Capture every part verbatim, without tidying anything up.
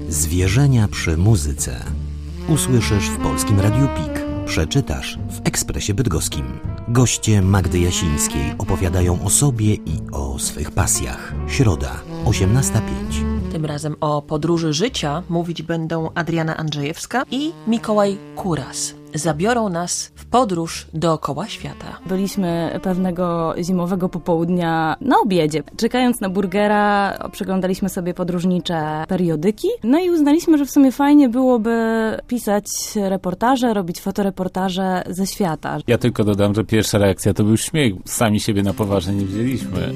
Zwierzenia przy muzyce. Usłyszysz w Polskim Radiu Pik. Przeczytasz w Ekspresie Bydgoskim. Goście Magdy Jasińskiej opowiadają o sobie i o swych pasjach. Środa, osiemnasta pięć. Tym razem o podróży życia mówić będą Adriana Andrzejewska i Mikołaj Kuras. Zabiorą nas w podróż dookoła świata. Byliśmy pewnego zimowego popołudnia na obiedzie. Czekając na burgera, przeglądaliśmy sobie podróżnicze periodyki. No i uznaliśmy, że w sumie fajnie byłoby pisać reportaże, robić fotoreportaże ze świata. Ja tylko dodam, że pierwsza reakcja to był śmiech. Sami siebie na poważnie nie wzięliśmy.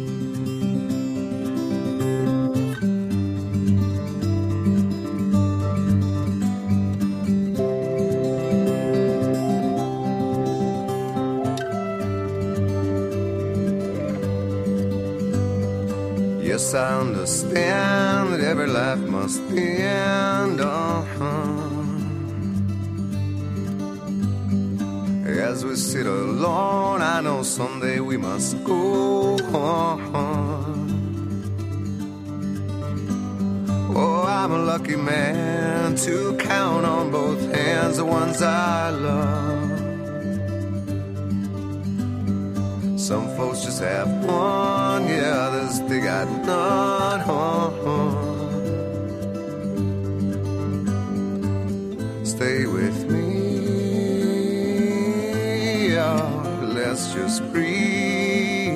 Yes, I understand that every life must end. Uh-huh. As we sit alone, I know someday we must go on. Oh, I'm a lucky man to count on both hands the ones I love. Some folks just have one, yeah, others they got none. Stay with me, yeah, let's just breathe.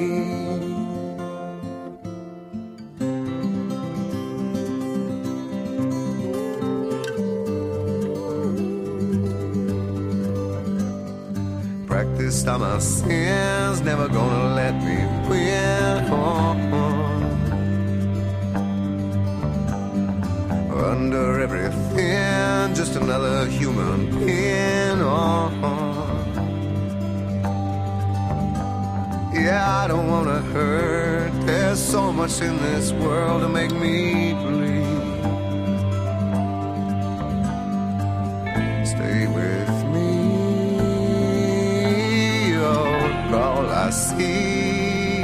Practiced all my sins, never gonna let me win. Oh, oh. Under everything, just another human being. Oh, oh. Yeah, I don't wanna hurt. There's so much in this world to make me bleed. Stay with me, all I see.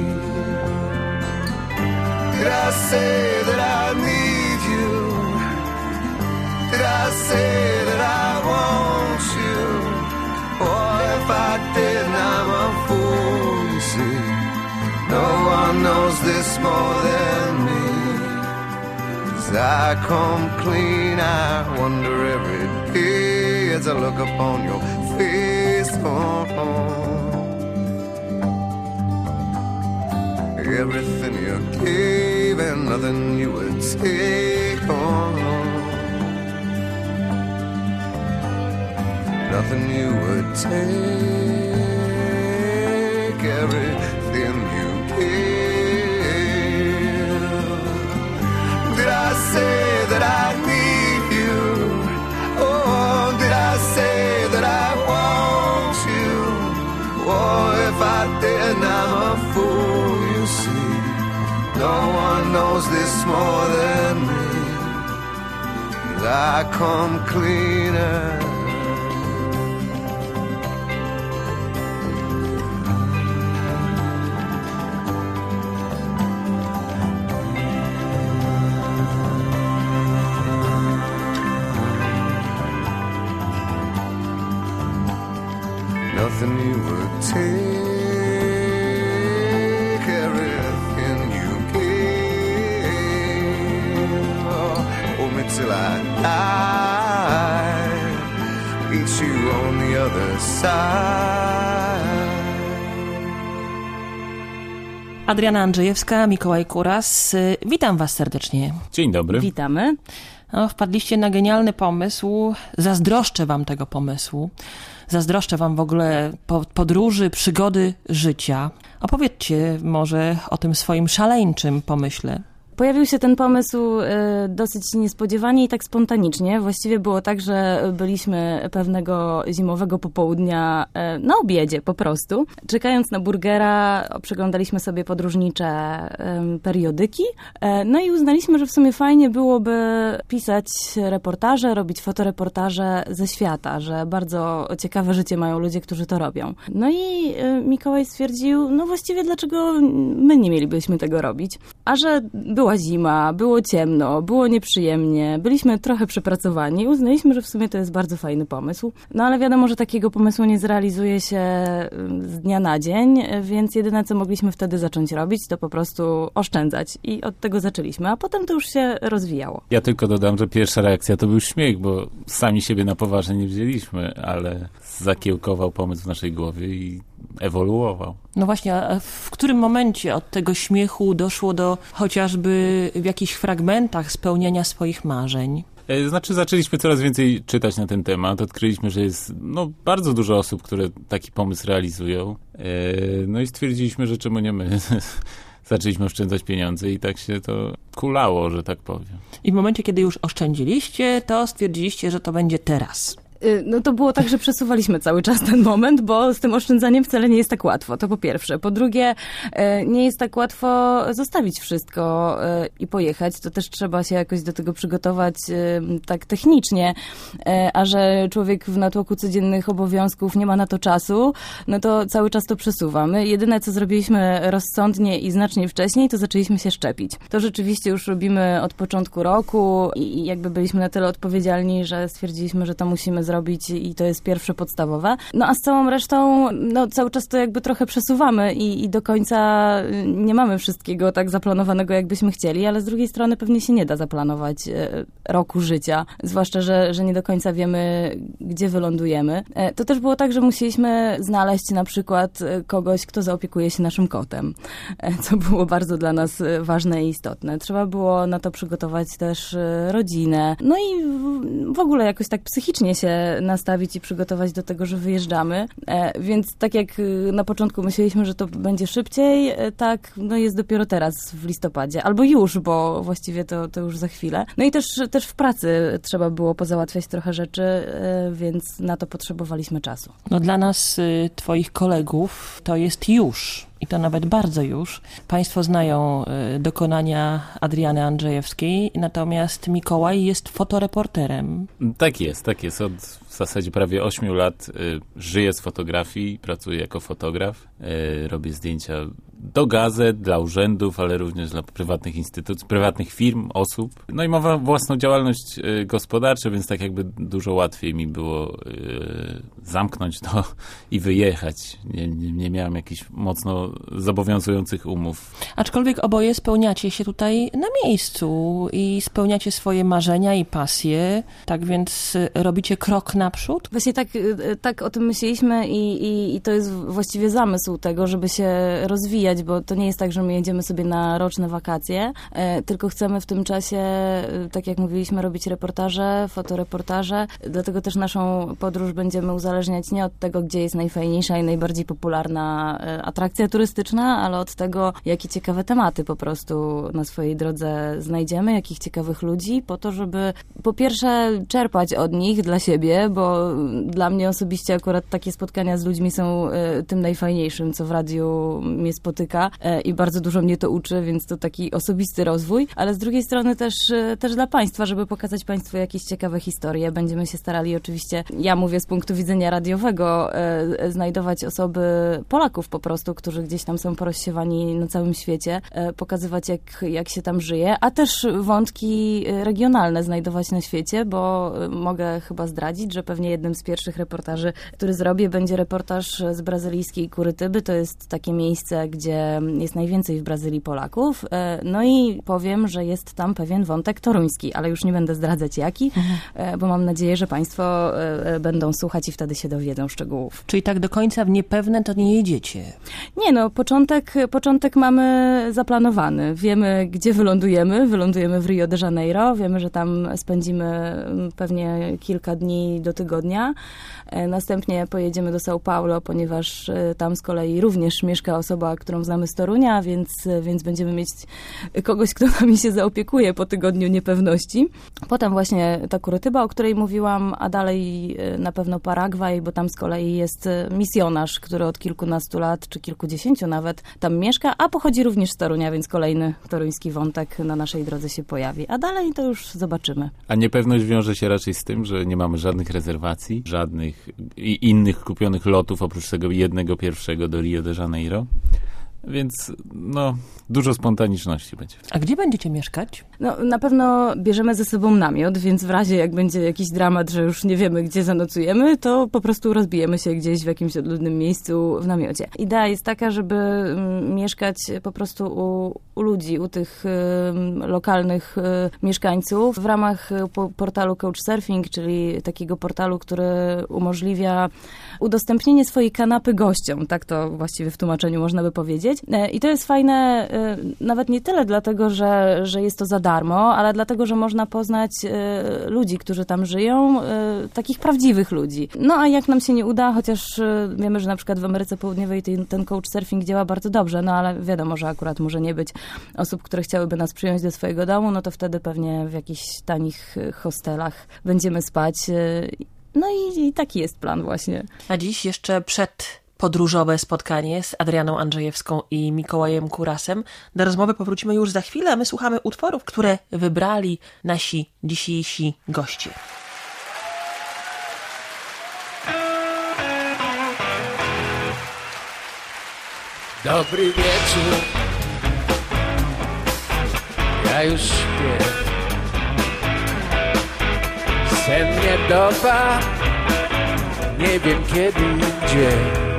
Did I say that I need you? Did I say that I want you? Or if I did, I'm a fool, you see. No one knows this more than me. As I come clean, I wonder every day as I look upon your face. Oh, oh. Everything you gave and nothing you would take on. Nothing you would take. Everything you gave. Did I say that I need you? Oh, did I say that I want you? Oh, if I did, I'm a fool. No one knows this more than me. I come cleaner. Nothing you would take. Till I die, meet you on the other side. Adriana Andrzejewska, Mikołaj Kuras. Witam was serdecznie. Dzień dobry. Witamy. No, wpadliście na genialny pomysł. Zazdroszczę wam tego pomysłu. Zazdroszczę wam w ogóle podróży, przygody życia. Opowiedzcie może o tym swoim szaleńczym pomyśle. Pojawił się ten pomysł y, dosyć niespodziewanie i tak spontanicznie. Właściwie było tak, że byliśmy pewnego zimowego popołudnia y, na obiedzie po prostu. Czekając na burgera, przeglądaliśmy sobie podróżnicze y, periodyki. Y, no i uznaliśmy, że w sumie fajnie byłoby pisać reportaże, robić fotoreportaże ze świata, że bardzo ciekawe życie mają ludzie, którzy to robią. No i y, Mikołaj stwierdził, no właściwie dlaczego my nie mielibyśmy tego robić? A że była była zima, było ciemno, było nieprzyjemnie, byliśmy trochę przepracowani. Uznaliśmy, że w sumie to jest bardzo fajny pomysł. No ale wiadomo, że takiego pomysłu nie zrealizuje się z dnia na dzień, więc jedyne, co mogliśmy wtedy zacząć robić, to po prostu oszczędzać. I od tego zaczęliśmy, a potem to już się rozwijało. Ja tylko dodam, że pierwsza reakcja to był śmiech, bo sami siebie na poważnie nie wzięliśmy, ale zakiełkował pomysł w naszej głowie i ewoluował. No właśnie, a w którym momencie od tego śmiechu doszło do chociażby w jakichś fragmentach spełniania swoich marzeń? Znaczy zaczęliśmy coraz więcej czytać na ten temat. Odkryliśmy, że jest no, bardzo dużo osób, które taki pomysł realizują. No i stwierdziliśmy, że czemu nie my. Zaczęliśmy oszczędzać pieniądze i tak się to kulało, że tak powiem. I w momencie, kiedy już oszczędziliście, to stwierdziliście, że to będzie teraz. No to było tak, że przesuwaliśmy cały czas ten moment, bo z tym oszczędzaniem wcale nie jest tak łatwo, to po pierwsze. Po drugie, nie jest tak łatwo zostawić wszystko i pojechać. To też trzeba się jakoś do tego przygotować tak technicznie, a że człowiek w natłoku codziennych obowiązków nie ma na to czasu, no to cały czas to przesuwamy. Jedyne, co zrobiliśmy rozsądnie i znacznie wcześniej, to zaczęliśmy się szczepić. To rzeczywiście już robimy od początku roku i jakby byliśmy na tyle odpowiedzialni, że stwierdziliśmy, że to musimy zrobić i to jest pierwsze podstawowe. No a z całą resztą, no cały czas to jakby trochę przesuwamy i, i do końca nie mamy wszystkiego tak zaplanowanego, jakbyśmy chcieli, ale z drugiej strony pewnie się nie da zaplanować roku życia, zwłaszcza, że, że nie do końca wiemy, gdzie wylądujemy. To też było tak, że musieliśmy znaleźć na przykład kogoś, kto zaopiekuje się naszym kotem, co było bardzo dla nas ważne i istotne. Trzeba było na to przygotować też rodzinę, no i w ogóle jakoś tak psychicznie się nastawić i przygotować do tego, że wyjeżdżamy. E, więc tak jak na początku myśleliśmy, że to będzie szybciej, e, tak no jest dopiero teraz w listopadzie. Albo już, bo właściwie to, to już za chwilę. No i też, też w pracy trzeba było pozałatwiać trochę rzeczy, e, więc na to potrzebowaliśmy czasu. No dla nas, y, twoich kolegów, to jest już. I to nawet bardzo już. Państwo znają y, dokonania Adriany Andrzejewskiej, natomiast Mikołaj jest fotoreporterem. Tak jest, tak jest. Od w zasadzie prawie ośmiu lat y, żyję z fotografii, pracuję jako fotograf. Y, robię zdjęcia do gazet, dla urzędów, ale również dla prywatnych instytucji, prywatnych firm, osób. No i mam własną działalność y, gospodarczą, więc tak jakby dużo łatwiej mi było y, zamknąć to i wyjechać. Nie, nie, nie miałem jakichś mocno zobowiązujących umów. Aczkolwiek oboje spełniacie się tutaj na miejscu i spełniacie swoje marzenia i pasje, tak więc robicie krok naprzód? Właśnie tak, tak o tym myśleliśmy i, i, i to jest właściwie zamysł tego, żeby się rozwijać, bo to nie jest tak, że my jedziemy sobie na roczne wakacje, e, tylko chcemy w tym czasie, tak jak mówiliśmy, robić reportaże, fotoreportaże, dlatego też naszą podróż będziemy uzależniać nie od tego, gdzie jest najfajniejsza i najbardziej popularna e, atrakcja turystyczna, ale od tego, jakie ciekawe tematy po prostu na swojej drodze znajdziemy, jakich ciekawych ludzi, po to, żeby po pierwsze czerpać od nich dla siebie, bo dla mnie osobiście akurat takie spotkania z ludźmi są e, tym najfajniejszym, co w radiu mnie spotyka e, i bardzo dużo mnie to uczy, więc to taki osobisty rozwój, ale z drugiej strony też, e, też dla Państwa, żeby pokazać Państwu jakieś ciekawe historie. Będziemy się starali oczywiście, ja mówię z punktu widzenia radiowego, e, znajdować osoby, Polaków po prostu, którzy gdzieś tam są porozsiewani na całym świecie, e, pokazywać jak, jak się tam żyje, a też wątki regionalne znajdować na świecie, bo e, mogę chyba zdradzić, że pewnie jednym z pierwszych reportaży, który zrobię, będzie reportaż z brazylijskiej Kurytyby. To jest takie miejsce, gdzie jest najwięcej w Brazylii Polaków. No i powiem, że jest tam pewien wątek toruński, ale już nie będę zdradzać jaki, mhm. bo mam nadzieję, że Państwo będą słuchać i wtedy się dowiedzą szczegółów. Czyli tak do końca w niepewne to nie jedziecie? Nie no, początek, początek mamy zaplanowany. Wiemy, gdzie wylądujemy. Wylądujemy w Rio de Janeiro. Wiemy, że tam spędzimy pewnie kilka dni do tygodnia. Następnie pojedziemy do São Paulo, ponieważ tam z kolei również mieszka osoba, którą znamy z Torunia, więc, więc będziemy mieć kogoś, kto nami się zaopiekuje po tygodniu niepewności. Potem właśnie ta Kurytyba, o której mówiłam, a dalej na pewno Paragwaj, bo tam z kolei jest misjonarz, który od kilkunastu lat, czy kilkudziesięciu nawet tam mieszka, a pochodzi również z Torunia, więc kolejny toruński wątek na naszej drodze się pojawi. A dalej to już zobaczymy. A niepewność wiąże się raczej z tym, że nie mamy żadnych rezerwacji, żadnych i innych kupionych lotów, oprócz tego jednego pierwszego do Rio de Janeiro. Więc no, dużo spontaniczności będzie. A gdzie będziecie mieszkać? No, na pewno bierzemy ze sobą namiot, więc w razie jak będzie jakiś dramat, że już nie wiemy, gdzie zanocujemy, to po prostu rozbijemy się gdzieś w jakimś odludnym miejscu w namiocie. Idea jest taka, żeby mm, mieszkać po prostu u, u ludzi, u tych y, lokalnych y, mieszkańców w ramach y, po, portalu Couchsurfing, czyli takiego portalu, który umożliwia udostępnienie swojej kanapy gościom. Tak to właściwie w tłumaczeniu można by powiedzieć. I to jest fajne nawet nie tyle dlatego, że, że jest to za darmo, ale dlatego, że można poznać ludzi, którzy tam żyją, takich prawdziwych ludzi. No a jak nam się nie uda, chociaż wiemy, że na przykład w Ameryce Południowej ten, ten couchsurfing działa bardzo dobrze, no ale wiadomo, że akurat może nie być osób, które chciałyby nas przyjąć do swojego domu, no to wtedy pewnie w jakichś tanich hostelach będziemy spać. No i, i taki jest plan właśnie. A dziś jeszcze przed podróżowe spotkanie z Adrianą Andrzejewską i Mikołajem Kurasem. Do rozmowy powrócimy już za chwilę, a my słuchamy utworów, które wybrali nasi dzisiejsi goście. Dobry wieczór, ja już śpię. Sen mnie dopa, nie wiem kiedy i gdzie.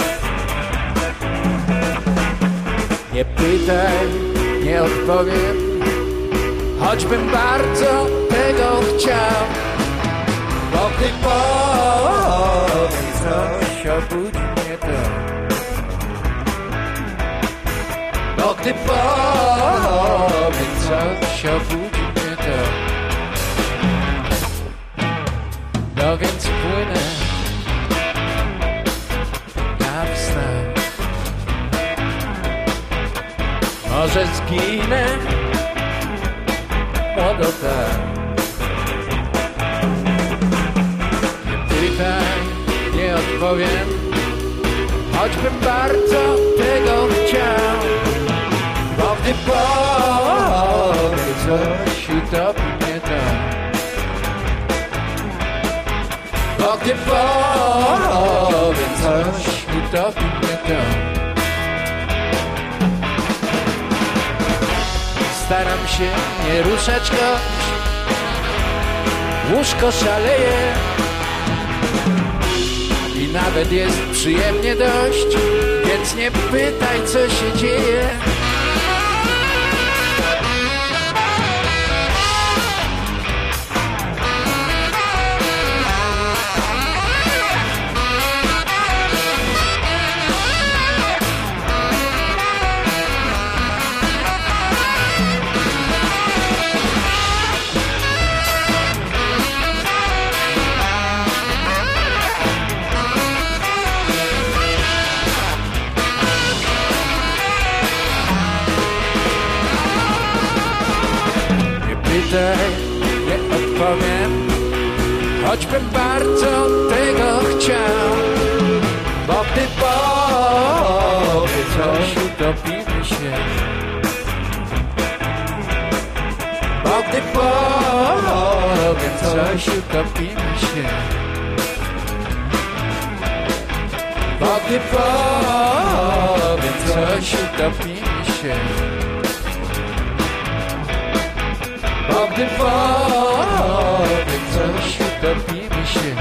Nie pytaj, nie odpowiem, choćbym bardzo tego chciał. Bo gdy powiem coś, obudzi mnie to. Bo gdy powiem coś, obudzi mnie to. No więc płynę ja w snach. Może zginę młodo tak. Nie pytaj, nie odpowiem, choćbym bardzo tego chciał. Bo gdy powiem coś, utopi mnie to. Bo gdy powiem coś, utopi mnie to. Staram się nie ruszać choć łóżko szaleje i nawet jest przyjemnie dość, więc nie pytaj, co się dzieje. Nie odpowiem, choćbym bardzo tego chciał. Bo gdy powiem coś, utopimy się. Bo gdy powiem coś, utopimy się. Bo gdy powiem coś, utopimy się. Bo gdy powiem coś, utopimy się.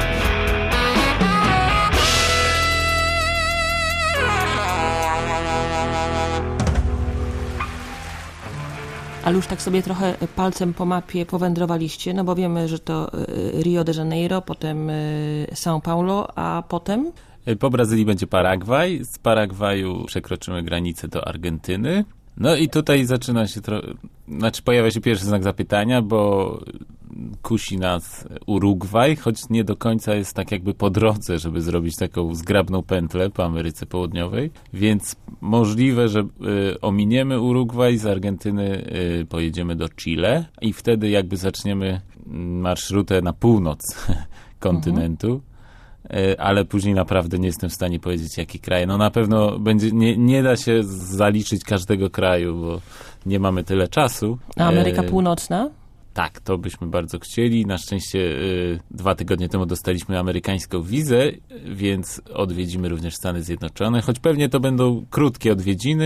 Ale już tak sobie trochę palcem po mapie powędrowaliście, no bo wiemy, że to Rio de Janeiro, potem São Paulo, a potem? Po Brazylii będzie Paragwaj. Z Paragwaju przekroczymy granicę do Argentyny. No i tutaj zaczyna się trochę, znaczy pojawia się pierwszy znak zapytania, bo kusi nas Urugwaj, choć nie do końca jest tak jakby po drodze, żeby zrobić taką zgrabną pętlę po Ameryce Południowej, więc możliwe, że y, ominiemy Urugwaj, z Argentyny y, pojedziemy do Chile i wtedy jakby zaczniemy marszrutę na północ kontynentu. Mhm. Ale później naprawdę nie jestem w stanie powiedzieć, jaki kraj. No na pewno będzie, nie, nie da się zaliczyć każdego kraju, bo nie mamy tyle czasu. A Ameryka Północna? Tak, to byśmy bardzo chcieli. Na szczęście y, dwa tygodnie temu dostaliśmy amerykańską wizę, więc odwiedzimy również Stany Zjednoczone, choć pewnie to będą krótkie odwiedziny,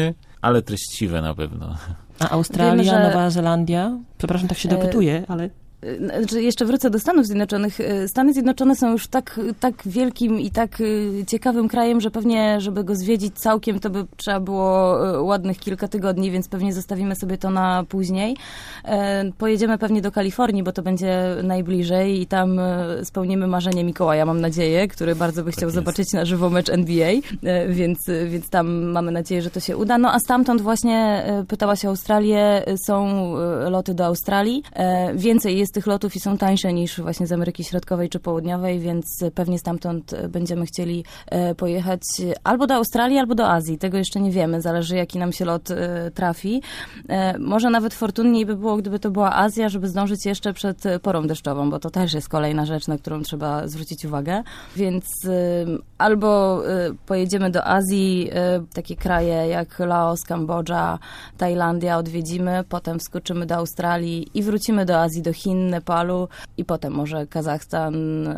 ale treściwe na pewno. A Australia, Wiemy, że... Nowa Zelandia? Przepraszam, tak się dopytuję, ale... Znaczy, jeszcze wrócę do Stanów Zjednoczonych. Stany Zjednoczone są już tak, tak wielkim i tak ciekawym krajem, że pewnie, żeby go zwiedzić całkiem, to by trzeba było ładnych kilka tygodni, więc pewnie zostawimy sobie to na później. Pojedziemy pewnie do Kalifornii, bo to będzie najbliżej i tam spełnimy marzenie Mikołaja, mam nadzieję, który bardzo by chciał tak zobaczyć na żywo mecz N B A, więc, więc tam mamy nadzieję, że to się uda. No a stamtąd właśnie pytałaś o Australię, są loty do Australii. Więcej jest tych lotów i są tańsze niż właśnie z Ameryki Środkowej czy Południowej, więc pewnie stamtąd będziemy chcieli pojechać albo do Australii, albo do Azji. Tego jeszcze nie wiemy, zależy jaki nam się lot trafi. Może nawet fortunniej by było, gdyby to była Azja, żeby zdążyć jeszcze przed porą deszczową, bo to też jest kolejna rzecz, na którą trzeba zwrócić uwagę. Więc albo pojedziemy do Azji, takie kraje jak Laos, Kambodża, Tajlandia odwiedzimy, potem wskoczymy do Australii i wrócimy do Azji, do Chin, Nepalu i potem może Kazachstan,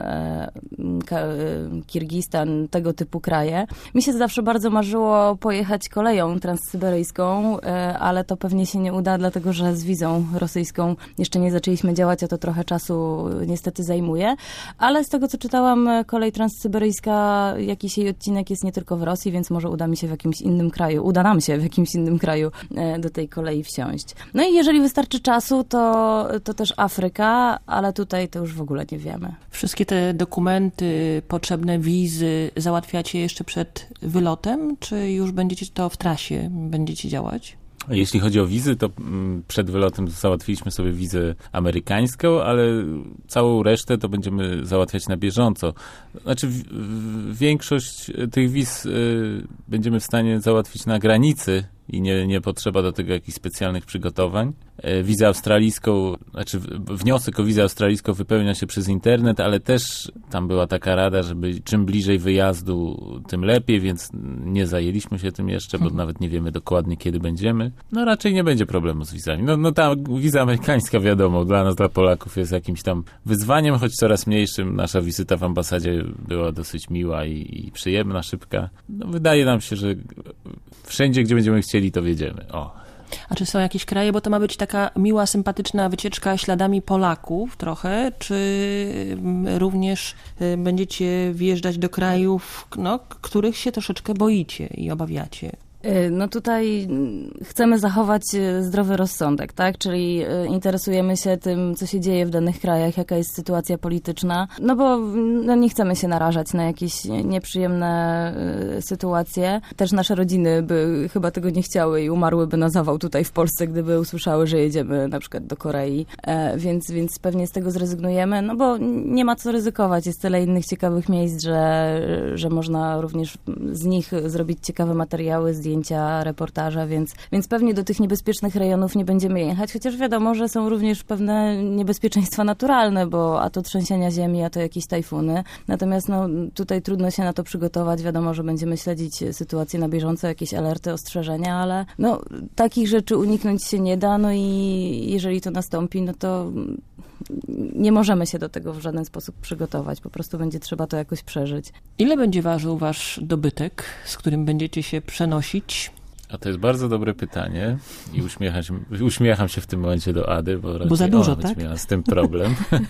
Kirgistan, tego typu kraje. Mi się zawsze bardzo marzyło pojechać koleją transsyberyjską, ale to pewnie się nie uda, dlatego że z wizą rosyjską jeszcze nie zaczęliśmy działać, a to trochę czasu niestety zajmuje. Ale z tego, co czytałam, kolej transsyberyjska, jakiś jej odcinek jest nie tylko w Rosji, więc może uda mi się w jakimś innym kraju, uda nam się w jakimś innym kraju do tej kolei wsiąść. No i jeżeli wystarczy czasu, to, to też Afryka, ale tutaj to już w ogóle nie wiemy. Wszystkie te dokumenty, potrzebne wizy załatwiacie jeszcze przed wylotem, czy już będziecie to w trasie, będziecie działać? Jeśli chodzi o wizy, to przed wylotem załatwiliśmy sobie wizę amerykańską, ale całą resztę to będziemy załatwiać na bieżąco. Znaczy w, w, większość tych wiz y, będziemy w stanie załatwić na granicy i nie, nie potrzeba do tego jakichś specjalnych przygotowań. Wizę australijską, znaczy wniosek o wizę australijską wypełnia się przez internet, ale też tam była taka rada, żeby czym bliżej wyjazdu, tym lepiej, więc nie zajęliśmy się tym jeszcze, bo hmm. nawet nie wiemy dokładnie, kiedy będziemy. No raczej nie będzie problemu z wizami. No, no ta wiza amerykańska, wiadomo, dla nas, dla Polaków jest jakimś tam wyzwaniem, choć coraz mniejszym. Nasza wizyta w ambasadzie była dosyć miła i, i przyjemna, szybka. No, wydaje nam się, że wszędzie, gdzie będziemy chcieli, to wjedziemy. O. A czy są jakieś kraje, bo to ma być taka miła, sympatyczna wycieczka śladami Polaków trochę, czy również będziecie wjeżdżać do krajów, no, których się troszeczkę boicie i obawiacie? No tutaj chcemy zachować zdrowy rozsądek, tak? Czyli interesujemy się tym, co się dzieje w danych krajach, jaka jest sytuacja polityczna, no bo no nie chcemy się narażać na jakieś nieprzyjemne sytuacje. Też nasze rodziny by chyba tego nie chciały i umarłyby na zawał tutaj w Polsce, gdyby usłyszały, że jedziemy na przykład do Korei, więc, więc pewnie z tego zrezygnujemy, no bo nie ma co ryzykować. Jest tyle innych ciekawych miejsc, że, że można również z nich zrobić ciekawe materiały, zdjęcia, reportaże, więc, więc pewnie do tych niebezpiecznych rejonów nie będziemy jechać, chociaż wiadomo, że są również pewne niebezpieczeństwa naturalne, bo a to trzęsienia ziemi, a to jakieś tajfuny. Natomiast no, tutaj trudno się na to przygotować. Wiadomo, że będziemy śledzić sytuację na bieżąco, jakieś alerty, ostrzeżenia, ale no, takich rzeczy uniknąć się nie da, no i jeżeli to nastąpi, no to nie możemy się do tego w żaden sposób przygotować. Po prostu będzie trzeba to jakoś przeżyć. Ile będzie ważył wasz dobytek, z którym będziecie się przenosić? A to jest bardzo dobre pytanie i uśmiecham się, uśmiecham się w tym momencie do Ady, bo, bo za dużo, ona tak? miała z tym problem.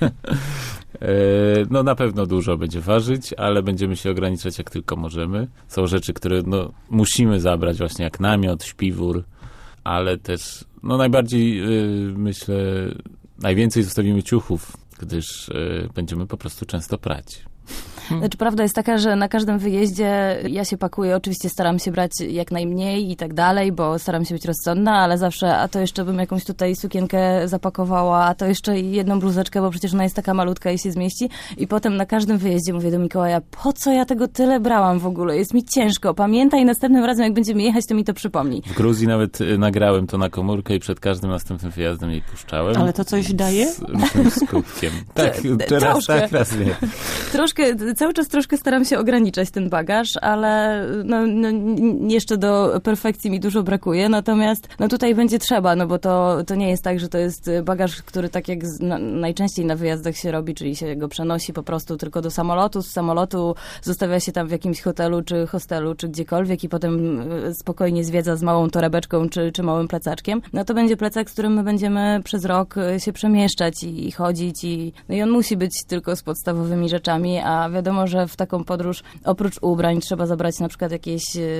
No na pewno dużo będzie ważyć, ale będziemy się ograniczać jak tylko możemy. Są rzeczy, które no, musimy zabrać, właśnie jak namiot, śpiwór, ale też no najbardziej yy, myślę, najwięcej zostawimy ciuchów, gdyż yy, będziemy po prostu często prać. Znaczy, prawda jest taka, że na każdym wyjeździe ja się pakuję, oczywiście staram się brać jak najmniej i tak dalej, bo staram się być rozsądna, ale zawsze, a to jeszcze bym jakąś tutaj sukienkę zapakowała, a to jeszcze jedną bluzeczkę, bo przecież ona jest taka malutka i się zmieści. I potem na każdym wyjeździe mówię do Mikołaja, po co ja tego tyle brałam w ogóle? Jest mi ciężko. Pamiętaj, następnym razem, jak będziemy jechać, to mi to przypomnij. W Gruzji nawet nagrałem to na komórkę i przed każdym następnym wyjazdem jej puszczałem. Ale to coś daje? Z różnym skutkiem. Tak, teraz Troszkę. tak, raz nie. Troszkę cały czas troszkę staram się ograniczać ten bagaż, ale no, no, jeszcze do perfekcji mi dużo brakuje, natomiast no tutaj będzie trzeba, no bo to, to nie jest tak, że to jest bagaż, który tak jak z, na, najczęściej na wyjazdach się robi, czyli się go przenosi po prostu tylko do samolotu, z samolotu zostawia się tam w jakimś hotelu, czy hostelu, czy gdziekolwiek i potem spokojnie zwiedza z małą torebeczką, czy, czy małym plecaczkiem. No to będzie plecak, z którym my będziemy przez rok się przemieszczać i, i chodzić i, no i on musi być tylko z podstawowymi rzeczami, a wiadomo, że w taką podróż oprócz ubrań trzeba zabrać na przykład jakieś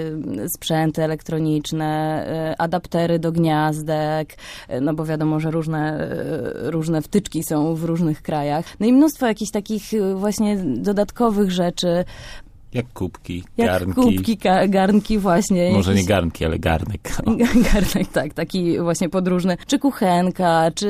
sprzęty elektroniczne, adaptery do gniazdek, no bo wiadomo, że różne, różne wtyczki są w różnych krajach. No i mnóstwo jakichś takich właśnie dodatkowych rzeczy. Jak kubki, Jak garnki. kubki, ka- garnki właśnie. Może jakieś... nie garnki, ale garnek. O. Garnek, tak, taki właśnie podróżny. Czy kuchenka, czy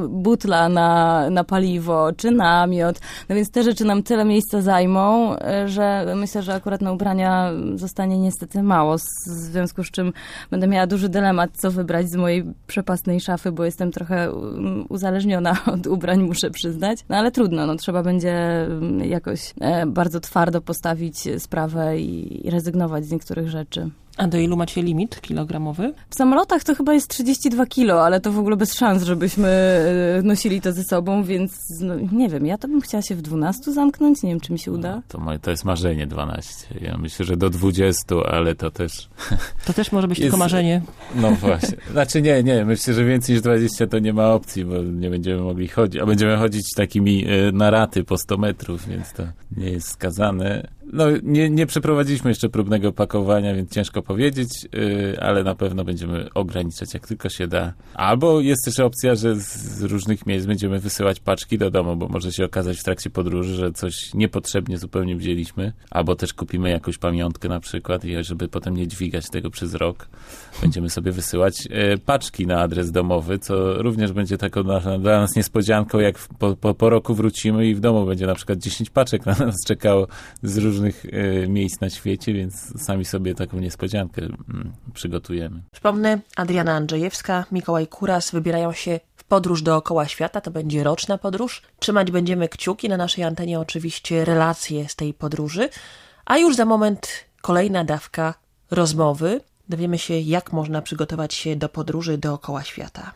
butla na, na paliwo, czy namiot. No więc te rzeczy nam tyle miejsca zajmą, że myślę, że akurat na ubrania zostanie niestety mało. W związku z czym będę miała duży dylemat, co wybrać z mojej przepastnej szafy, bo jestem trochę uzależniona od ubrań, muszę przyznać. No ale trudno, no trzeba będzie jakoś bardzo twardo postawić sprawę i rezygnować z niektórych rzeczy. A do ilu macie limit kilogramowy? W samolotach to chyba jest trzydzieści dwa kilo, ale to w ogóle bez szans, żebyśmy nosili to ze sobą, więc no, nie wiem, ja to bym chciała się w dwunastu zamknąć, nie wiem, czy mi się uda. No, to, moje, to jest marzenie dwanaście. Ja myślę, że do dwudziestu, ale to też... To też może być jest, tylko marzenie. No właśnie. Znaczy nie, nie, myślę, że więcej niż dwadzieścia to nie ma opcji, bo nie będziemy mogli chodzić, a będziemy chodzić takimi y, na raty po sto metrów, więc to nie jest skazane. No, nie, nie przeprowadziliśmy jeszcze próbnego pakowania, więc ciężko powiedzieć, yy, ale na pewno będziemy ograniczać jak tylko się da. Albo jest też opcja, że z różnych miejsc będziemy wysyłać paczki do domu, bo może się okazać w trakcie podróży, że coś niepotrzebnie zupełnie wzięliśmy, albo też kupimy jakąś pamiątkę na przykład i żeby potem nie dźwigać tego przez rok, będziemy sobie wysyłać yy, paczki na adres domowy, co również będzie taką na, dla nas niespodzianką, jak w, po, po, po roku wrócimy i w domu będzie na przykład dziesięć paczek na nas czekało z różnych różnych y, miejsc na świecie, więc sami sobie taką niespodziankę y, przygotujemy. Przypomnę, Adriana Andrzejewska, Mikołaj Kuras wybierają się w podróż dookoła świata. To będzie roczna podróż. Trzymać będziemy kciuki, na naszej antenie oczywiście relacje z tej podróży. A już za moment kolejna dawka rozmowy. Dowiemy się, jak można przygotować się do podróży dookoła świata.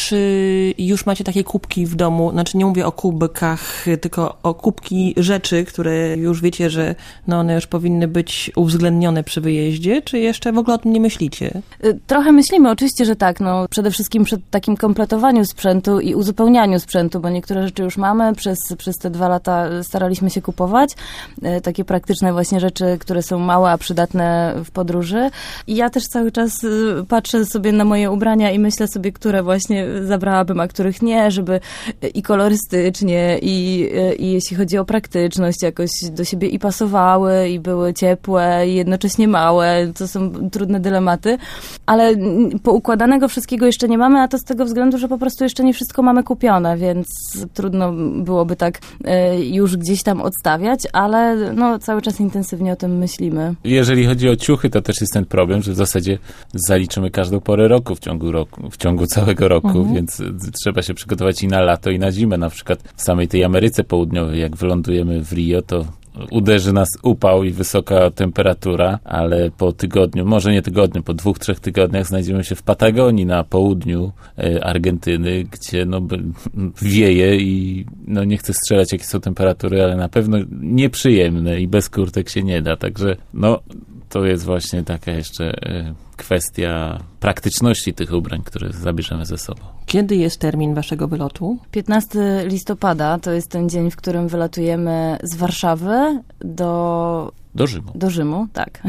czy już macie takie kubki w domu, znaczy nie mówię o kubkach, tylko o kubki rzeczy, które już wiecie, że no one już powinny być uwzględnione przy wyjeździe, czy jeszcze w ogóle o tym nie myślicie? Trochę myślimy, oczywiście, że tak. No, przede wszystkim przy takim kompletowaniu sprzętu i uzupełnianiu sprzętu, bo niektóre rzeczy już mamy, przez, przez te dwa lata staraliśmy się kupować. Takie praktyczne właśnie rzeczy, które są małe, a przydatne w podróży. I ja też cały czas patrzę sobie na moje ubrania i myślę sobie, które właśnie zabrałabym, a których nie, żeby i kolorystycznie, i, i jeśli chodzi o praktyczność, jakoś do siebie i pasowały, i były ciepłe, i jednocześnie małe. To są trudne dylematy. Ale poukładanego wszystkiego jeszcze nie mamy, a to z tego względu, że po prostu jeszcze nie wszystko mamy kupione, więc trudno byłoby tak już gdzieś tam odstawiać, ale no, cały czas intensywnie o tym myślimy. Jeżeli chodzi o ciuchy, to też jest ten problem, że w zasadzie zaliczymy każdą porę roku w ciągu roku, w ciągu całego roku, mhm. więc trzeba się przygotować i na lato, i na zimę. Na przykład w samej tej Ameryce Południowej, jak wylądujemy w Rio, to uderzy nas upał i wysoka temperatura, ale po tygodniu, może nie tygodniu, po dwóch, trzech tygodniach znajdziemy się w Patagonii na południu e, Argentyny, gdzie no wieje i no nie chcę strzelać, jakie są temperatury, ale na pewno nieprzyjemne i bez kurtek się nie da, także no to jest właśnie taka jeszcze e, kwestia praktyczności tych ubrań, które zabierzemy ze sobą. Kiedy jest termin waszego wylotu? piętnastego listopada to jest ten dzień, w którym wylatujemy z Warszawy do... Do Rzymu. Do Rzymu, tak.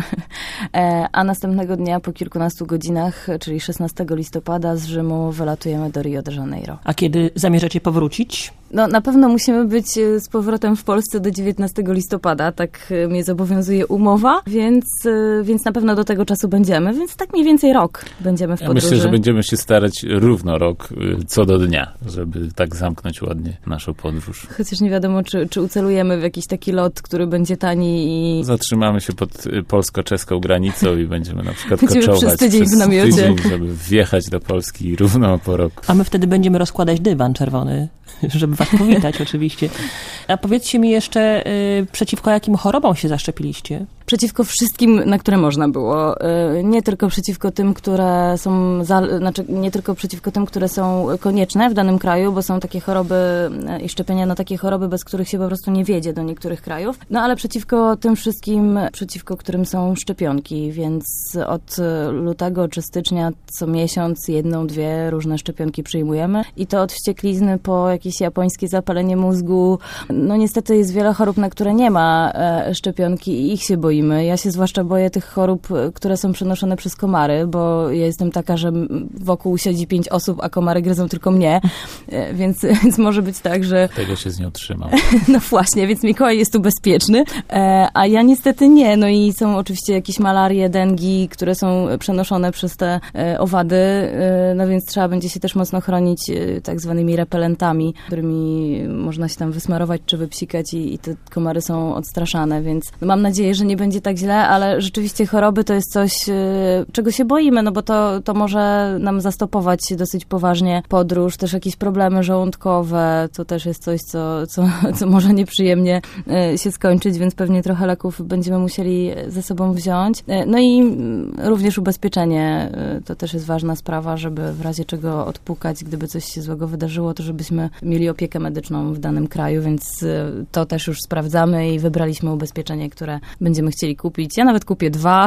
A następnego dnia po kilkunastu godzinach, czyli szesnastego listopada z Rzymu wylatujemy do Rio de Janeiro. A kiedy zamierzacie powrócić? No na pewno musimy być z powrotem w Polsce do dziewiętnastego listopada, tak mnie zobowiązuje umowa, więc, więc na pewno do tego czasu będziemy, więc tak mniej więcej rok będziemy w podróży. Ja myślę, że będziemy się starać równo rok co do dnia, żeby tak zamknąć ładnie naszą podróż. Chociaż nie wiadomo, czy, czy ucelujemy w jakiś taki lot, który będzie tani i... Zatrzymamy się pod polsko-czeską granicą i będziemy na przykład będziemy koczować przez tydzień przez w namiocie, tydzień, żeby wjechać do Polski równo po roku. A my wtedy będziemy rozkładać dywan czerwony, żeby was powitać oczywiście. A powiedzcie mi jeszcze, y, przeciwko jakim chorobom się zaszczepiliście? Przeciwko wszystkim, na które można było. Nie tylko przeciwko tym, które są, za, znaczy nie tylko przeciwko tym, które są konieczne w danym kraju, bo są takie choroby i szczepienia na takie choroby, bez których się po prostu nie wjedzie do niektórych krajów. No ale przeciwko tym wszystkim, przeciwko którym są szczepionki, więc od lutego czy stycznia co miesiąc jedną, dwie różne szczepionki przyjmujemy i to od wścieklizny po jakieś japońskie zapalenie mózgu. No niestety jest wiele chorób, na które nie ma szczepionki i ich się boimy. Ja się zwłaszcza boję tych chorób, które są przenoszone przez komary, bo ja jestem taka, że wokół siedzi pięć osób, a komary gryzą tylko mnie, więc, więc może być tak, że... Tego się z nią trzymam. No właśnie, więc Mikołaj jest tu bezpieczny, a ja niestety nie. No i są oczywiście jakieś malarie, dengi, które są przenoszone przez te owady, no więc trzeba będzie się też mocno chronić tak zwanymi repelentami, którymi można się tam wysmarować czy wypsikać i, i te komary są odstraszane, więc no mam nadzieję, że nie będzie tak źle, ale rzeczywiście choroby to jest coś, czego się boimy, no bo to, to może nam zastopować dosyć poważnie podróż, też jakieś problemy żołądkowe, to też jest coś, co, co, co może nieprzyjemnie się skończyć, więc pewnie trochę leków będziemy musieli ze sobą wziąć. No i również ubezpieczenie, to też jest ważna sprawa, żeby w razie czego odpukać, gdyby coś się złego wydarzyło, to żebyśmy mieli opiekę medyczną w danym kraju, więc to też już sprawdzamy i wybraliśmy ubezpieczenie, które będziemy chcieli kupić. Ja nawet kupię dwa,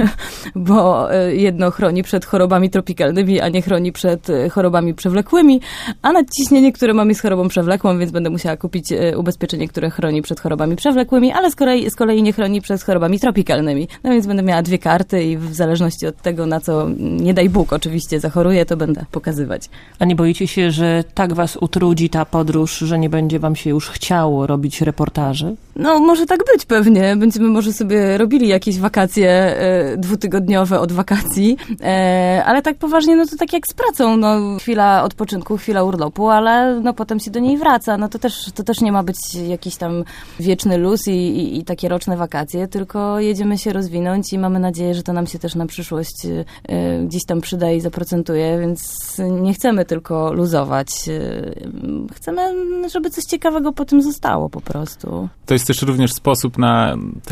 bo jedno chroni przed chorobami tropikalnymi, a nie chroni przed chorobami przewlekłymi, a nadciśnienie, które mam, jest chorobą przewlekłą, więc będę musiała kupić ubezpieczenie, które chroni przed chorobami przewlekłymi, ale z kolei, z kolei nie chroni przed chorobami tropikalnymi. No więc będę miała dwie karty i w zależności od tego, na co, nie daj Bóg oczywiście, zachoruję, to będę pokazywać. A nie boicie się, że tak was utrudzi ta podróż, że nie będzie wam się już chciało robić reportaży? No może tak być pewnie. Będziemy może sobie robili jakieś wakacje e, dwutygodniowe od wakacji, e, ale tak poważnie, no to tak jak z pracą, no chwila odpoczynku, chwila urlopu, ale no potem się do niej wraca. No to też, to też nie ma być jakiś tam wieczny luz i, i, i takie roczne wakacje, tylko jedziemy się rozwinąć i mamy nadzieję, że to nam się też na przyszłość e, gdzieś tam przyda i zaprocentuje, więc nie chcemy tylko luzować. E, chcemy, żeby coś ciekawego po tym zostało po prostu. To jest też również sposób na takie jakby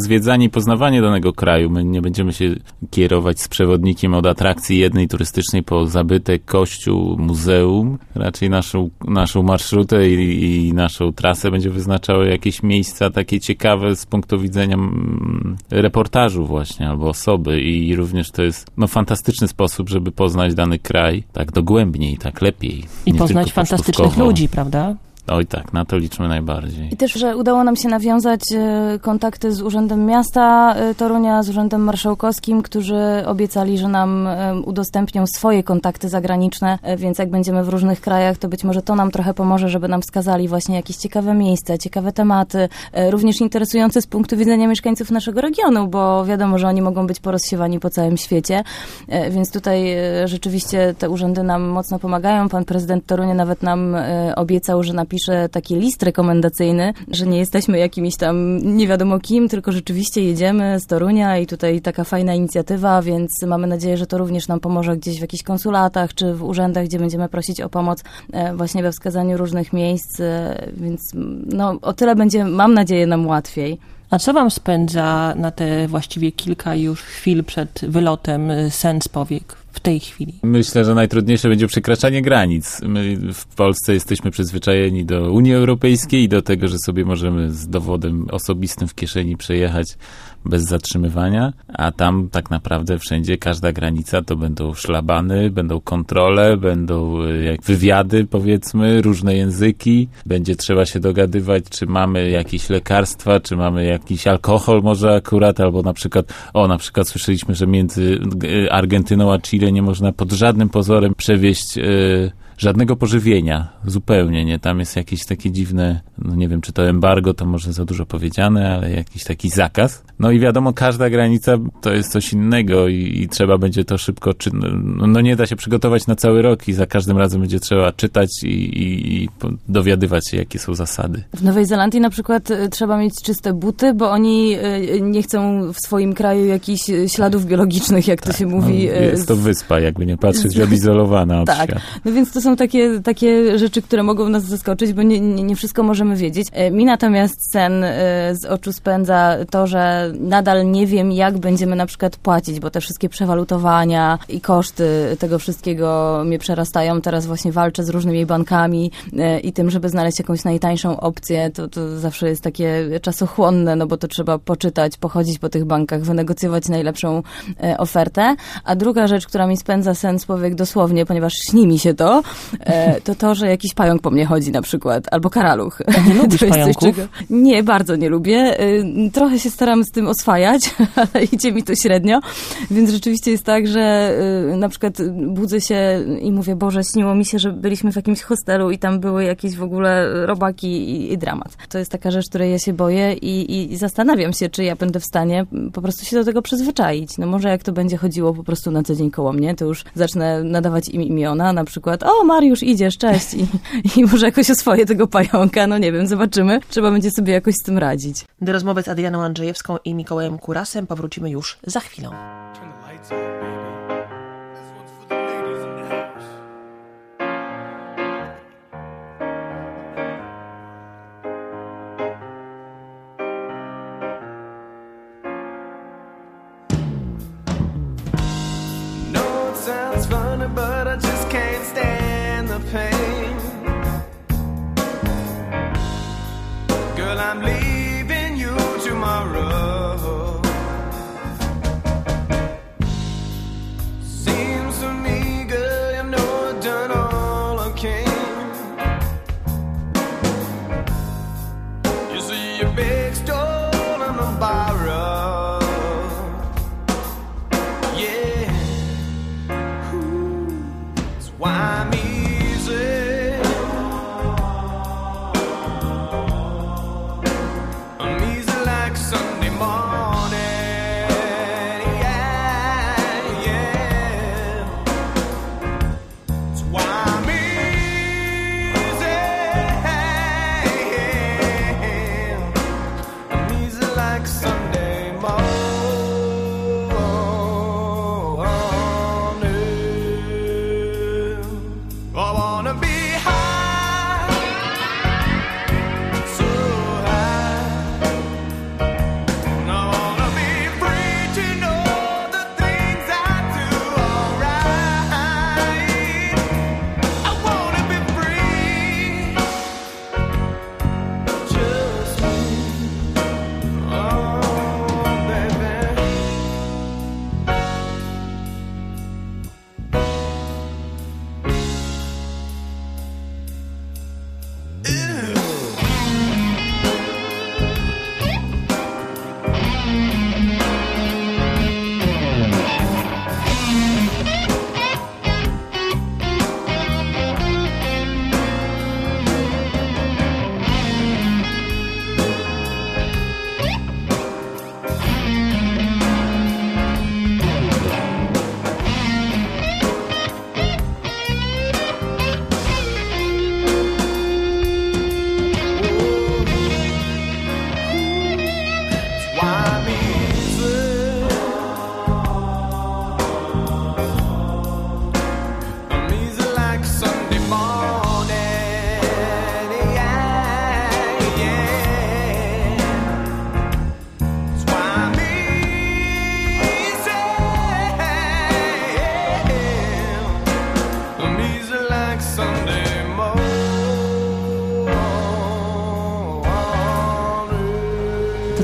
zwiedzanie i poznawanie danego kraju. My nie będziemy się kierować z przewodnikiem od atrakcji jednej turystycznej po zabytek, kościół, muzeum. Raczej naszą, naszą marszrutę i, i naszą trasę będzie wyznaczały jakieś miejsca takie ciekawe z punktu widzenia mm, reportażu właśnie, albo osoby i również to jest no, fantastyczny sposób, żeby poznać dany kraj tak dogłębniej, tak lepiej. I poznać fantastycznych ludzi, prawda? Oj tak, na to liczmy najbardziej. I też, że udało nam się nawiązać e, kontakty z Urzędem Miasta e, Torunia, z Urzędem Marszałkowskim, którzy obiecali, że nam e, udostępnią swoje kontakty zagraniczne, e, więc jak będziemy w różnych krajach, to być może to nam trochę pomoże, żeby nam wskazali właśnie jakieś ciekawe miejsca, ciekawe tematy, e, również interesujące z punktu widzenia mieszkańców naszego regionu, bo wiadomo, że oni mogą być porozsiewani po całym świecie, e, więc tutaj e, rzeczywiście te urzędy nam mocno pomagają. Pan prezydent Torunia nawet nam e, obiecał, że napisze taki list rekomendacyjny, że nie jesteśmy jakimiś tam nie wiadomo kim, tylko rzeczywiście jedziemy z Torunia i tutaj taka fajna inicjatywa, więc mamy nadzieję, że to również nam pomoże gdzieś w jakichś konsulatach czy w urzędach, gdzie będziemy prosić o pomoc właśnie we wskazaniu różnych miejsc, więc no o tyle będzie, mam nadzieję, nam łatwiej. A co wam spędza na te właściwie kilka już chwil przed wylotem sen z powiek w tej chwili? Myślę, że najtrudniejsze będzie przekraczanie granic. My w Polsce jesteśmy przyzwyczajeni do Unii Europejskiej i do tego, że sobie możemy z dowodem osobistym w kieszeni przejechać bez zatrzymywania, a tam tak naprawdę wszędzie każda granica to będą szlabany, będą kontrole, będą jak wywiady, powiedzmy, różne języki. Będzie trzeba się dogadywać, czy mamy jakieś lekarstwa, czy mamy jakiś alkohol może akurat, albo na przykład, o na przykład słyszeliśmy, że między Argentyną a Chile nie można pod żadnym pozorem przewieźć yy, żadnego pożywienia, zupełnie nie. Tam jest jakieś takie dziwne, no nie wiem, czy to embargo, to może za dużo powiedziane, ale jakiś taki zakaz. No i wiadomo, każda granica to jest coś innego i, i trzeba będzie to szybko, czy, no, no nie da się przygotować na cały rok i za każdym razem będzie trzeba czytać i, i, i dowiadywać się, jakie są zasady. W Nowej Zelandii na przykład y, trzeba mieć czyste buty, bo oni y, nie chcą w swoim kraju jakichś śladów biologicznych, jak tak, to się mówi. No, jest to wyspa, jakby nie patrzeć, odizolowana od tak. świata. No więc to są takie, takie rzeczy, które mogą nas zaskoczyć, bo nie, nie, nie wszystko możemy wiedzieć. Mi natomiast sen z oczu spędza to, że nadal nie wiem, jak będziemy na przykład płacić, bo te wszystkie przewalutowania i koszty tego wszystkiego mnie przerastają. Teraz właśnie walczę z różnymi bankami i tym, żeby znaleźć jakąś najtańszą opcję, to, to zawsze jest takie czasochłonne, no bo to trzeba poczytać, pochodzić po tych bankach, wynegocjować najlepszą ofertę. A druga rzecz, która mi spędza sen z powiek dosłownie, ponieważ śni mi się to, to to, że jakiś pająk po mnie chodzi na przykład, albo karaluch. Nie lubisz pająków? Coś, czego... Nie, bardzo nie lubię. Trochę się staram z tym oswajać, ale idzie mi to średnio, więc rzeczywiście jest tak, że na przykład budzę się i mówię, Boże, śniło mi się, że byliśmy w jakimś hostelu i tam były jakieś w ogóle robaki i, i dramat. To jest taka rzecz, której ja się boję i, i, i zastanawiam się, czy ja będę w stanie po prostu się do tego przyzwyczaić. No może jak to będzie chodziło po prostu na co dzień koło mnie, to już zacznę nadawać im imiona, na przykład, o Mariusz, idziesz, cześć i, i może jakoś oswoję tego pająka, no nie wiem, zobaczymy. Trzeba będzie sobie jakoś z tym radzić. Do rozmowy z Adrianą Andrzejewską i Mikołajem Kurasem powrócimy już za chwilę. But I just can't stand the pain. Girl, I'm leaving you tomorrow. Seems to me, girl, you know I've done all I can. You see your big stone on the borrow. Yeah. Ooh.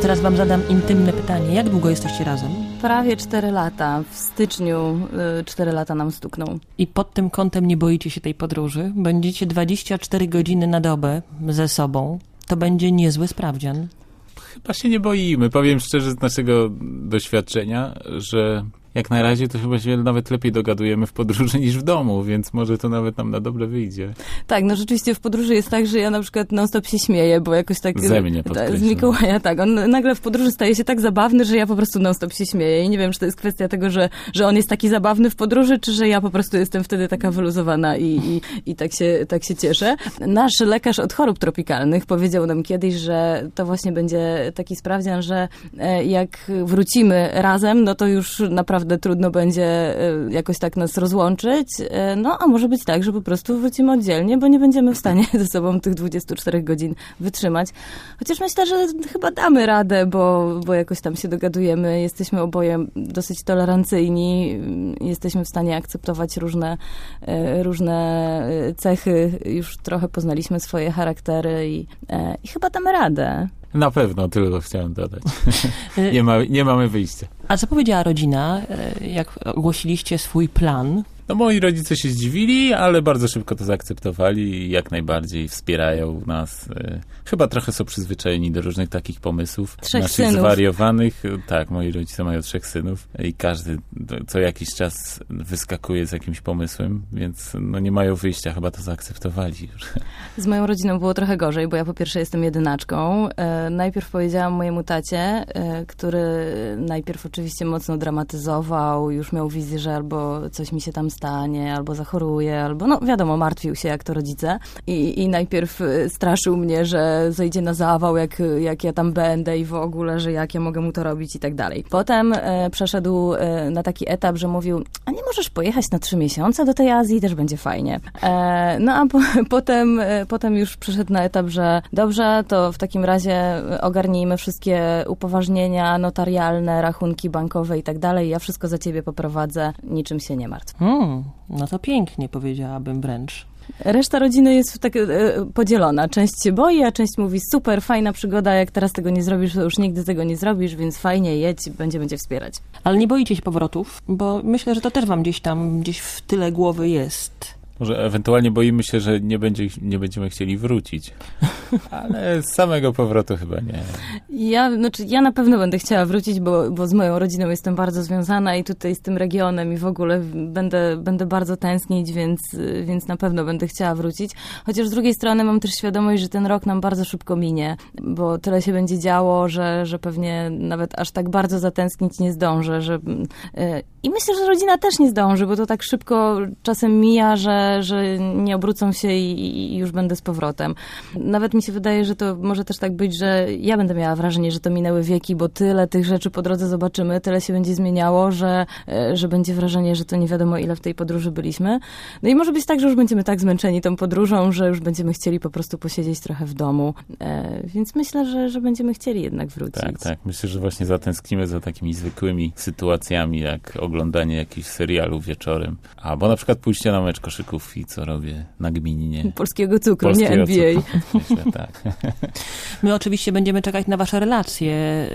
teraz wam zadam intymne pytanie. Jak długo jesteście razem? Prawie cztery lata. W styczniu y, cztery lata nam stukną. I pod tym kątem nie boicie się tej podróży? Będziecie dwadzieścia cztery godziny na dobę ze sobą. To będzie niezły sprawdzian. Chyba się nie boimy. Powiem szczerze z naszego doświadczenia, że jak na razie to chyba się nawet lepiej dogadujemy w podróży niż w domu, więc może to nawet nam na dobre wyjdzie. Tak, no rzeczywiście w podróży jest tak, że ja na przykład non-stop się śmieję, bo jakoś tak... Ze mnie ta, podkreślam. Z Mikołaja, tak. On nagle w podróży staje się tak zabawny, że ja po prostu non-stop się śmieję. I nie wiem, czy to jest kwestia tego, że, że on jest taki zabawny w podróży, czy że ja po prostu jestem wtedy taka wyluzowana i, i, i tak, się, tak się cieszę. Nasz lekarz od chorób tropikalnych powiedział nam kiedyś, że to właśnie będzie taki sprawdzian, że jak wrócimy razem, no to już naprawdę trudno będzie jakoś tak nas rozłączyć. No, a może być tak, że po prostu wrócimy oddzielnie, bo nie będziemy w stanie ze sobą tych dwudziestu czterech godzin wytrzymać. Chociaż myślę, że chyba damy radę, bo, bo jakoś tam się dogadujemy. Jesteśmy oboje dosyć tolerancyjni. Jesteśmy w stanie akceptować różne, różne cechy. Już trochę poznaliśmy swoje charaktery i, i chyba damy radę. Na pewno, tylko chciałem dodać. nie, ma, nie mamy wyjścia. A co powiedziała rodzina, jak ogłosiliście swój plan? No moi rodzice się zdziwili, ale bardzo szybko to zaakceptowali i jak najbardziej wspierają nas. Chyba trochę są przyzwyczajeni do różnych takich pomysłów. Trzech naszych synów. Zwariowanych. Tak, moi rodzice mają trzech synów i każdy co jakiś czas wyskakuje z jakimś pomysłem, więc no nie mają wyjścia, chyba to zaakceptowali już. Z moją rodziną było trochę gorzej, bo ja po pierwsze jestem jedynaczką. E, najpierw powiedziałam mojemu tacie, e, który najpierw oczywiście mocno dramatyzował, już miał wizję, że albo coś mi się tam stanie, albo zachoruję, albo no wiadomo, martwił się jak to rodzice. I, i najpierw straszył mnie, że zejdzie na zawał, jak, jak ja tam będę i w ogóle, że jak ja mogę mu to robić i tak dalej. Potem e, przeszedł e, na taki etap, że mówił, a nie możesz pojechać na trzy miesiące do tej Azji, też będzie fajnie. E, no a po, potem, e, potem już przeszedł na etap, że dobrze, to w takim razie ogarnijmy wszystkie upoważnienia notarialne, rachunki bankowe i tak dalej. Ja wszystko za ciebie poprowadzę, niczym się nie martw. Hmm, no to pięknie, powiedziałabym wręcz. Reszta rodziny jest tak e, podzielona. Część się boi, a część mówi super, fajna przygoda, jak teraz tego nie zrobisz, to już nigdy tego nie zrobisz, więc fajnie, jedź, będziemy cię wspierać. Ale nie boicie się powrotów? Bo myślę, że to też wam gdzieś tam, gdzieś w tyle głowy jest. Może ewentualnie boimy się, że nie, będzie, nie będziemy chcieli wrócić. Ale z samego powrotu chyba nie. Ja, znaczy, ja na pewno będę chciała wrócić, bo, bo z moją rodziną jestem bardzo związana i tutaj z tym regionem i w ogóle będę, będę bardzo tęsknić, więc, więc na pewno będę chciała wrócić. Chociaż z drugiej strony mam też świadomość, że ten rok nam bardzo szybko minie, bo tyle się będzie działo, że, że pewnie nawet aż tak bardzo zatęsknić nie zdążę. Że, yy, I myślę, że rodzina też nie zdąży, bo to tak szybko czasem mija, że że nie obrócą się i, i już będę z powrotem. Nawet mi się wydaje, że to może też tak być, że ja będę miała wrażenie, że to minęły wieki, bo tyle tych rzeczy po drodze zobaczymy, tyle się będzie zmieniało, że, że będzie wrażenie, że to nie wiadomo ile w tej podróży byliśmy. No i może być tak, że już będziemy tak zmęczeni tą podróżą, że już będziemy chcieli po prostu posiedzieć trochę w domu. E, więc myślę, że, że będziemy chcieli jednak wrócić. Tak, tak. Myślę, że właśnie zatęsknimy za takimi zwykłymi sytuacjami, jak oglądanie jakichś serialów wieczorem. Albo na przykład pójście na mecz koszyków i co robię na gminie. Polskiego cukru, Polskiego nie N B A. Cukru. Myślę, tak. My oczywiście będziemy czekać na wasze relacje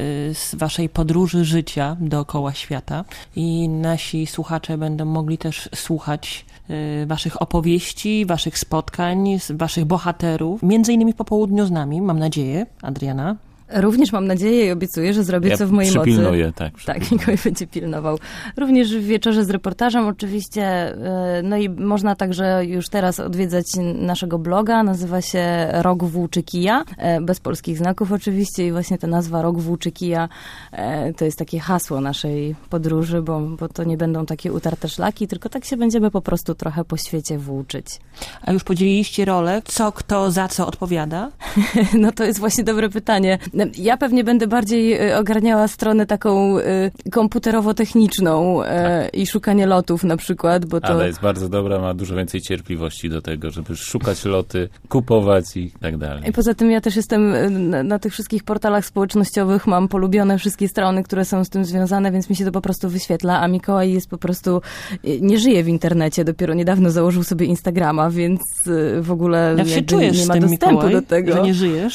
z waszej podróży życia dookoła świata i nasi słuchacze będą mogli też słuchać waszych opowieści, waszych spotkań, waszych bohaterów. Między innymi po południu z nami, mam nadzieję, Adriana. Również mam nadzieję i obiecuję, że zrobię ja co w mojej mocy. Przypilnuję, tak. Przypilnuję. Tak, Mikołaj będzie pilnował. Również w wieczorze z reportażem oczywiście, no i można także już teraz odwiedzać naszego bloga, nazywa się Rok Włóczykija, bez polskich znaków oczywiście i właśnie ta nazwa Rok Włóczykija to jest takie hasło naszej podróży, bo, bo to nie będą takie utarte szlaki, tylko tak się będziemy po prostu trochę po świecie włóczyć. A już podzieliliście rolę? Co, kto, za co odpowiada? No to jest właśnie dobre pytanie. Ja pewnie będę bardziej ogarniała stronę taką komputerowo-techniczną tak. i szukanie lotów na przykład, bo to... Ale jest bardzo dobra, ma dużo więcej cierpliwości do tego, żeby szukać loty, kupować i tak dalej. I poza tym ja też jestem na, na tych wszystkich portalach społecznościowych, mam polubione wszystkie strony, które są z tym związane, więc mi się to po prostu wyświetla, a Mikołaj jest po prostu, nie żyje w internecie, dopiero niedawno założył sobie Instagrama, więc w ogóle Jak się nie czujesz ma z tym, dostępu Mikołaj, do tego. że nie żyjesz?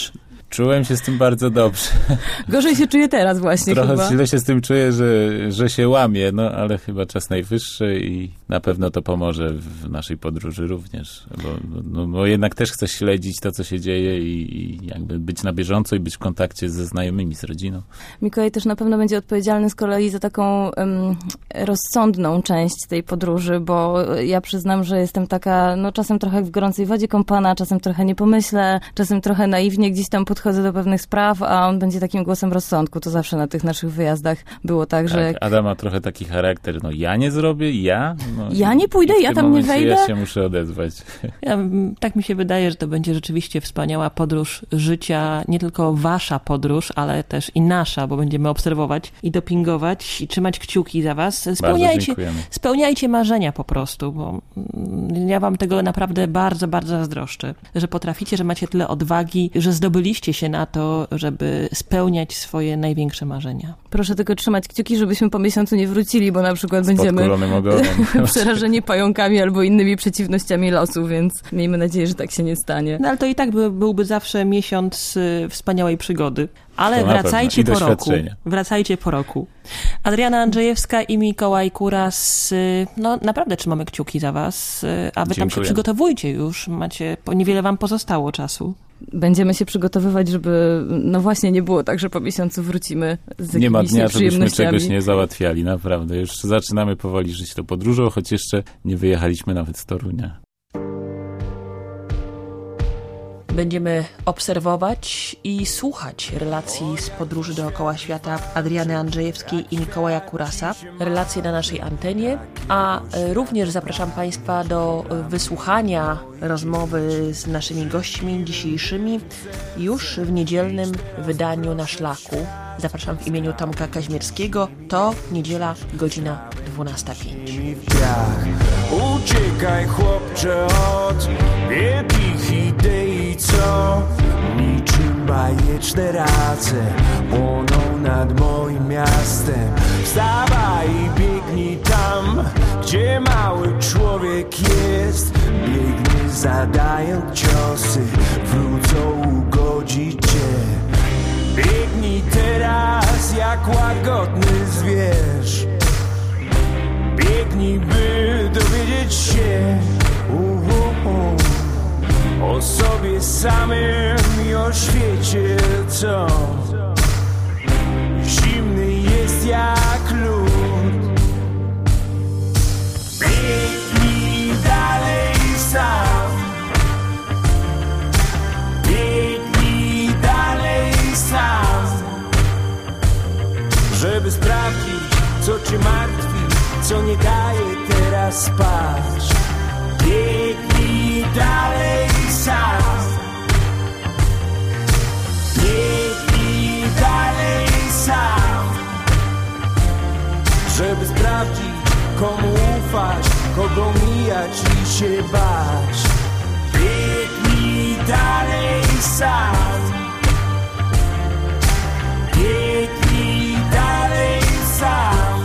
Czułem się z tym bardzo dobrze. Gorzej się czuję teraz właśnie Trochę chyba. źle się z tym czuję, że, że się łamie, no ale chyba czas najwyższy i na pewno to pomoże w naszej podróży również, bo, no, bo jednak też chcę śledzić to, co się dzieje i, i jakby być na bieżąco i być w kontakcie ze znajomymi, z rodziną. Mikołaj też na pewno będzie odpowiedzialny z kolei za taką um, rozsądną część tej podróży, bo ja przyznam, że jestem taka, no czasem trochę w gorącej wodzie kąpana, czasem trochę nie pomyślę, czasem trochę naiwnie gdzieś tam podchodzę do pewnych spraw, a on będzie takim głosem rozsądku. To zawsze na tych naszych wyjazdach było tak, że... Tak, Adam ma trochę taki charakter, no ja nie zrobię, ja? No, ja nie pójdę, ja tam nie wejdę? Ja się muszę odezwać. Ja, tak mi się wydaje, że to będzie rzeczywiście wspaniała podróż życia, nie tylko wasza podróż, ale też i nasza, bo będziemy obserwować i dopingować i trzymać kciuki za was. Spełniajcie, spełniajcie marzenia po prostu, bo ja wam tego naprawdę bardzo, bardzo zazdroszczę, że potraficie, że macie tyle odwagi, że zdobyliście się na to, żeby spełniać swoje największe marzenia. Proszę tylko trzymać kciuki, żebyśmy po miesiącu nie wrócili, bo na przykład będziemy przerażeni pająkami albo innymi przeciwnościami losu, więc miejmy nadzieję, że tak się nie stanie. No ale to i tak by, byłby zawsze miesiąc y, wspaniałej przygody. Ale wracajcie po roku. Wracajcie po roku. Adriana Andrzejewska i Mikołaj Kuras, no naprawdę trzymamy kciuki za was, a wy Dziękuję. Tam się przygotowujcie już, macie, niewiele wam pozostało czasu. Będziemy się przygotowywać, żeby no właśnie nie było tak, że po miesiącu wrócimy z jakimiś Nie ma dnia, żebyśmy nieprzyjemnościami. czegoś nie załatwiali, naprawdę. Już zaczynamy powoli żyć tą podróżą, choć jeszcze nie wyjechaliśmy nawet z Torunia. Będziemy obserwować i słuchać relacji z podróży dookoła świata Adriany Andrzejewskiej i Mikołaja Kurasa. Relacje na naszej antenie, a również zapraszam Państwa do wysłuchania rozmowy z naszymi gośćmi dzisiejszymi już w niedzielnym wydaniu na Szlaku. Zapraszam w imieniu Tomka Kaźmierskiego. To niedziela, godzina dwunasta pięć. Uciekaj, chłopcze, od wielkich idei, co niczym bajeczne race płoną nad moim miastem. Wstawaj i biegnij tam, gdzie mały człowiek jest. Biegnij zadając ciosy, wrócą ugodzić cię. Biegnij teraz jak łagodny zwierz. Biegnij, by dowiedzieć się uh, uh, uh, o sobie samym i o świecie, co zimny jest jak lód. Biegnij dalej sam. Biegnij dalej sam, żeby sprawdzić, co cię martwi, co nie daje teraz spać. Biegnij dalej sam. Biegnij dalej sam, żeby sprawdzić, komu ufać, kogo mijać i się bać. Biegnij dalej sam. Biegnij dalej sam.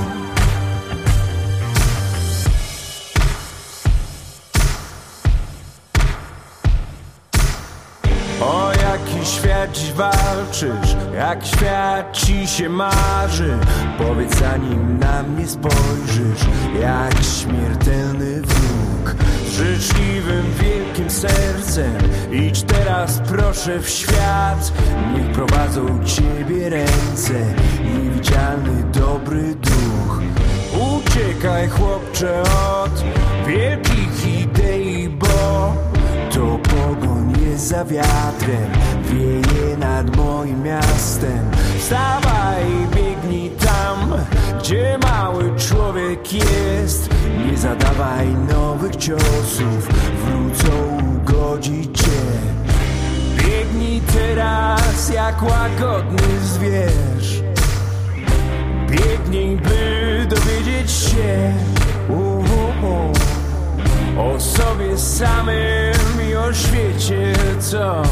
O jaki świat dziś walczysz, jak świat ci się marzy. Powiedz, zanim na mnie spojrzysz, jak śmiertelny wróg. Z życzliwym, wielkim sercem idź teraz proszę w świat. Niech prowadzą ciebie ręce, niewidzialny dobry duch. Uciekaj, chłopcze, od wielkich idei, bo to pogoń jest za wiatrem, wieje nad moim miastem. Wstawaj i biegnij tam, gdzie mały człowiek jest. Nie zadawaj nowych ciosów, wrócą ugodzić cię. Biegnij teraz jak łagodny zwierz. Biegnij, by dowiedzieć się uh, uh, uh, o sobie samym i o świecie, co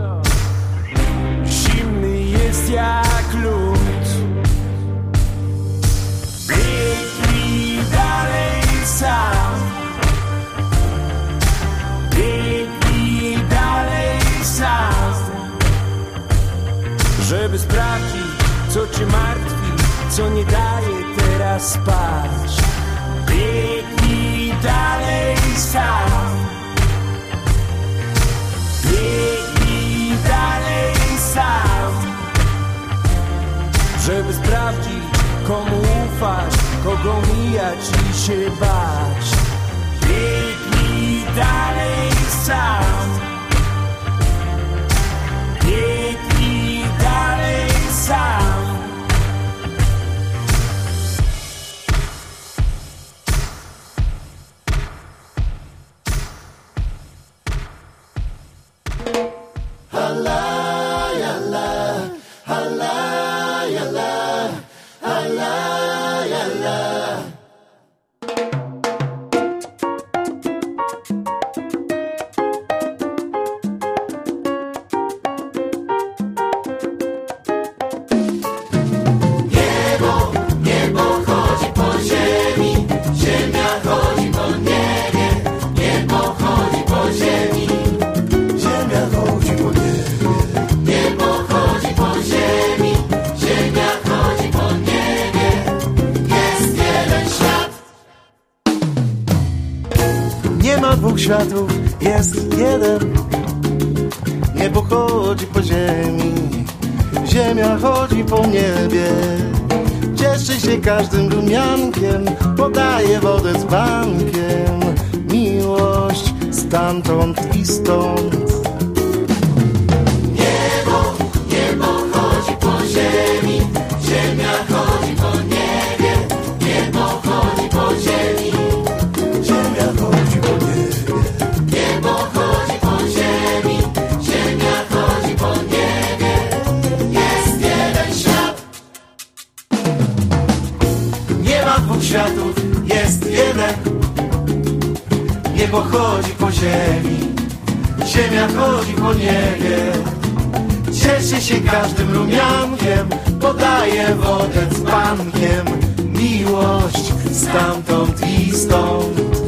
zimny jest jak lód. Biegnij dalej sam. Biegnij dalej sam, cię martwi, co nie daje teraz spać. Biegnij dalej sam, biegnij dalej sam, żeby sprawdzić, komu ufasz, kogo mijać i się bać. Biegnij dalej sam, biegnij dalej sam. Światów jest jeden, niebo chodzi po ziemi, ziemia chodzi po niebie. Cieszy się każdym rumiankiem, podaje wodę z bankiem, miłość stamtąd i stąd. Niebo, niebo chodzi po ziemi, ziemia chodzi po niebie, niebo chodzi po ziemi, ziemia chodzi po niebie. Światów jest jeden, niebo chodzi po ziemi, ziemia chodzi po niebie. Cieszy się każdym rumiankiem, podaje wodę dzbankiem, miłość stamtąd i stąd.